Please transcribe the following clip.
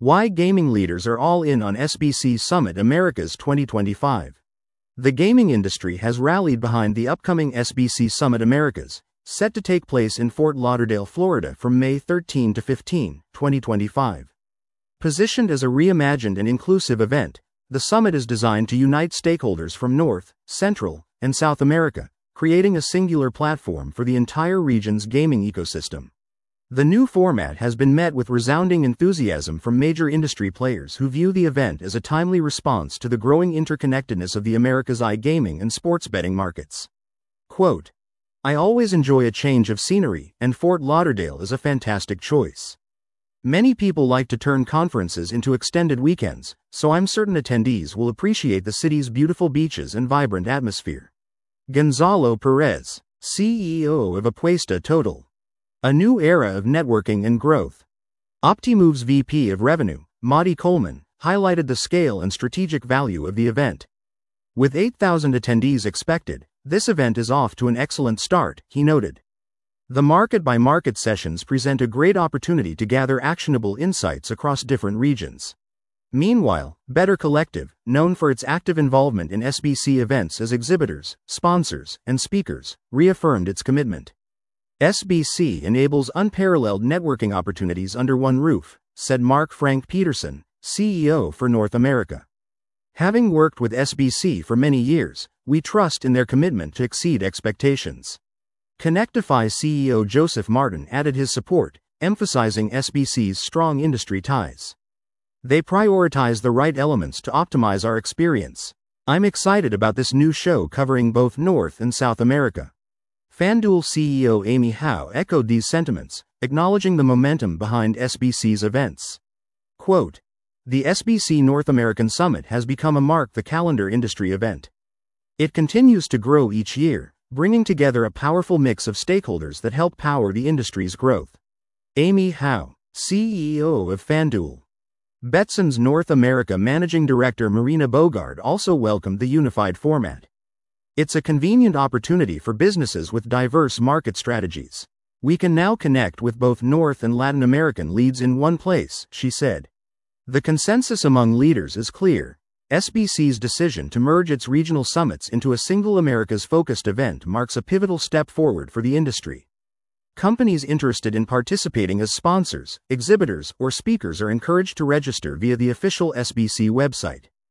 Why gaming leaders are all in on SBC Summit Americas 2025. The gaming industry has rallied behind the upcoming SBC Summit Americas, set to take place in Fort Lauderdale, Florida from May 13 to 15, 2025. Positioned as a reimagined and inclusive event, the summit is designed to unite stakeholders from North, Central, and South America, creating a singular platform for the entire region's gaming ecosystem. The new format has been met with resounding enthusiasm from major industry players who view the event as a timely response to the growing interconnectedness of the Americas iGaming and sports betting markets. Quote, "I always enjoy a change of scenery, and Fort Lauderdale is a fantastic choice. Many people like to turn conferences into extended weekends, so I'm certain attendees will appreciate the city's beautiful beaches and vibrant atmosphere." Gonzalo Perez, CEO of Apuesta Total. A new era of networking and growth. Optimove's VP of Revenue, Madi Coleman, highlighted the scale and strategic value of the event. With 8,000 attendees expected, this event is off to an excellent start, he noted. The market-by-market sessions present a great opportunity to gather actionable insights across different regions. Meanwhile, Better Collective, known for its active involvement in SBC events as exhibitors, sponsors, and speakers, reaffirmed its commitment. SBC enables unparalleled networking opportunities under one roof, said Mark Frank Peterson, CEO for North America. Having worked with SBC for many years, we trust in their commitment to exceed expectations. Connectify CEO Joseph Martin added his support, emphasizing SBC's strong industry ties. They prioritize the right elements to optimize our experience. I'm excited about this new show covering both North and South America. FanDuel CEO Amy Howe echoed these sentiments, acknowledging the momentum behind SBC's events. Quote, "The SBC North American Summit has become a mark-the-calendar industry event. It continues to grow each year, bringing together a powerful mix of stakeholders that help power the industry's growth." Amy Howe, CEO of FanDuel. Betson's North America Managing Director Marina Bogard also welcomed the unified format. "It's a convenient opportunity for businesses with diverse market strategies. We can now connect with both North and Latin American leads in one place," she said. The consensus among leaders is clear. SBC's decision to merge its regional summits into a single Americas-focused event marks a pivotal step forward for the industry. Companies interested in participating as sponsors, exhibitors, or speakers are encouraged to register via the official SBC website.